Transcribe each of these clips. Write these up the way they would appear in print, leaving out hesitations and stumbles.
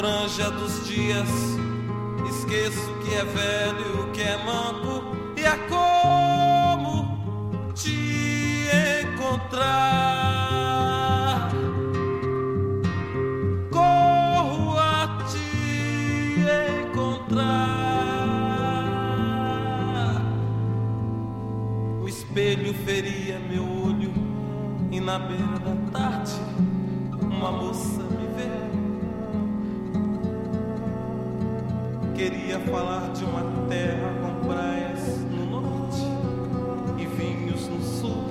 franja dos dias, esqueço que é velho, que é manco, e é como te encontrar. Corro a te encontrar. O espelho feria meu olho, e na beira da tarde uma moça me vê. Queria falar de uma terra com praias no norte e vinhos no sul.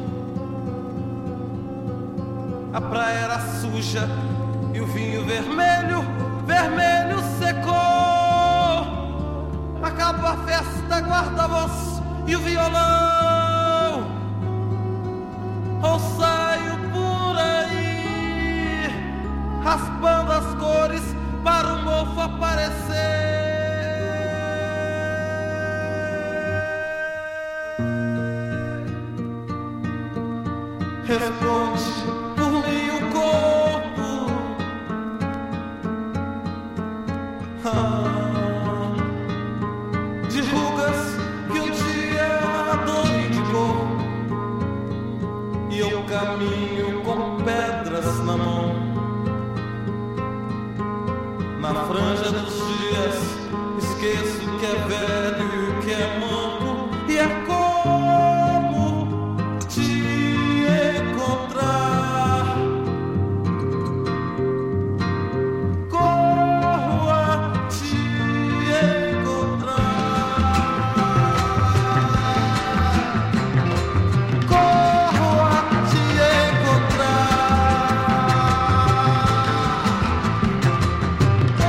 A praia era suja e o vinho vermelho, vermelho secou. Acabou a festa, guarda-voz e o violão. Ou saio por aí, raspando as cores para o mofo aparecer. Responde por mim o corpo, de rugas que um dia a dor indicou. E eu caminho com pedras na mão, na franja dos dias, esqueço que é velho, que é manco, e é